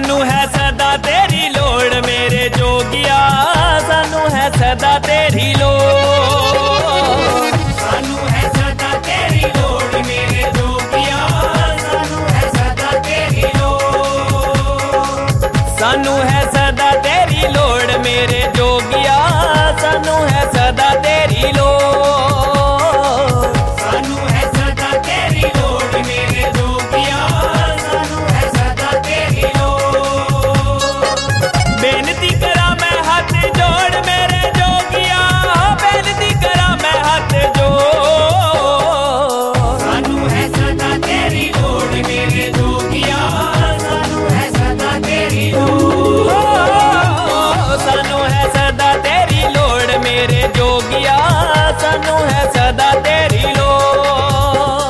सानू है सदा तेरी लोड़ मेरे जोगिया, सानू है सदा तेरी लोड़, सानू है सदा तेरी लोड़ मेरे जोगिया, सानू है सदा तेरी लोड़, सानू है सदा तेरी लोड़ मेरे जोगिया, सानू है सदा तेरी लोड़, सानू है सदा तेरी लोड़ मेरे जोगिया, सानू है सदा तेरी लोड़। बेनती करा मैं हाथ जोड़ मेरे जोगिया, बेनती करा मैं हाथ जोड़, सानू है सदा तेरी लोड़ मेरे जोगिया, सानू है सदा तेरी लोड़, सानू है सदा तेरी लोड़ मेरे जोगिया, सानू है सदा तेरी लोड़।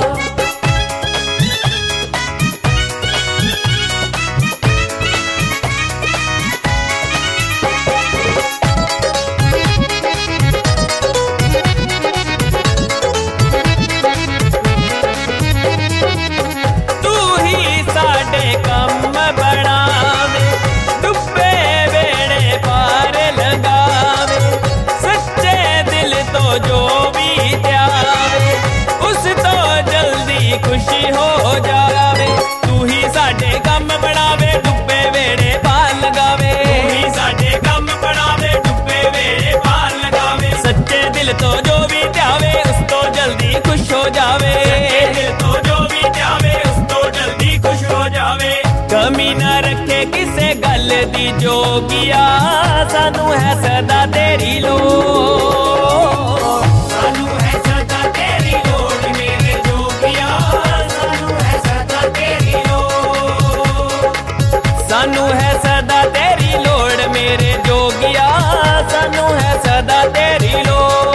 तू ही साडे कम बनावे, डुब्बे वेड़े पार लगावे, सच्चे दिल तो जो भी त्यावे, उस तो जल्दी खुशी हो जावे। तू ही साडे कम बनावे, डुब्बे वेड़े पार लगावे, तू ही साडे कम बनावे, डुब्बे वेड़े पार लगावे, सच्चे दिल तो जो भी त्यावे, उस तो जल्दी खुश हो जावे। दिल तो जो भी चावे उस तो जल्दी खुश हो जावे। कमी ना रखे किसे गल दी जोगिया, सानू है सदा तेरी लोड़, सानू है सदा तेरी लोड़ मेरे जोगिया, सानू है सदा तेरी लोड़, सानू है सदा तेरी लोड़ मेरे जोगिया, सानू है सदा तेरी लोड़।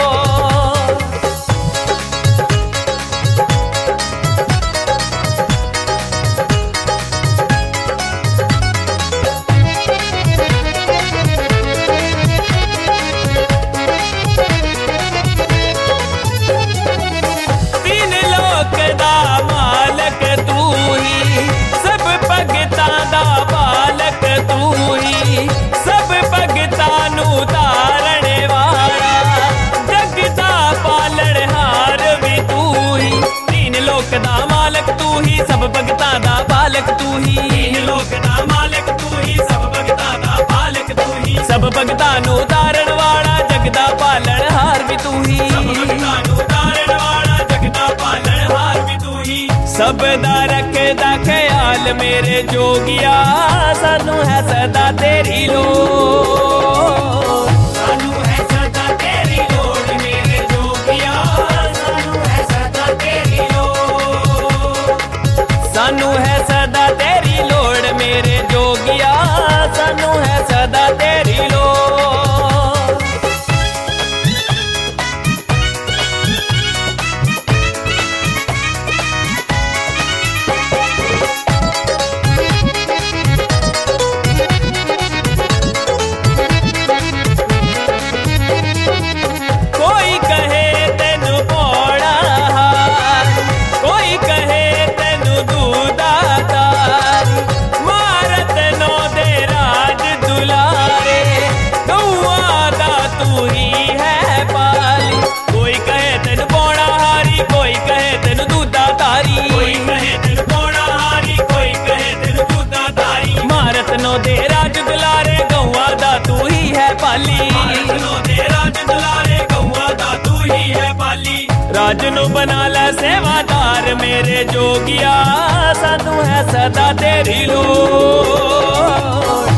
तीन लोक दा मालक तू ही, सब भगतां दा बालक तू ही, सब भगतां नू तारण वाला, जग दा पालनहार भी तू ही। तीन लोक दा मालक तू ही, सब भगतां दा बालक तू ही, तीन लोक दा मालक तू ही, सब भगतां दा बालक तू ही, सब भगतां नू तारण वाला, जग दा पालनहार भी तू ही, सब भगतां नू तारण वाला, जग दा पालनहार भी तू ही। सब दा रखदा ख्याल मेरे जोगिया, सानू है सदा तेरी लोड़, सानू है सदा तेरी लोड़ मेरे जोगिया, सानू है सदा तेरी लोड़, सानू है सदा तेरी लोड़ मेरे जोगिया, सानू है सदा तेरी लोड़। कोई कहे तेनू पौड़ा हार, कोई कहे तेनू दूधा तार, मारत नो दे राज दुलारे, गौआ दा तू ही है पाली। कोई कहे तेनू पौड़ा हारी, कोई कहे तेनू दूधा तारी, कोई कहे तेनू पौड़ा हारी, कोई कहे तेनू दूधा तारी, मारत नो दे राज दुलारे, गौआ दा तू ही है पाली। नो दे राज दुलारे, गौआ दा तू ही है पाली। राज नू बना ले सेवादार मेरे जोगिया, सानू है सदा तेरी लोड़,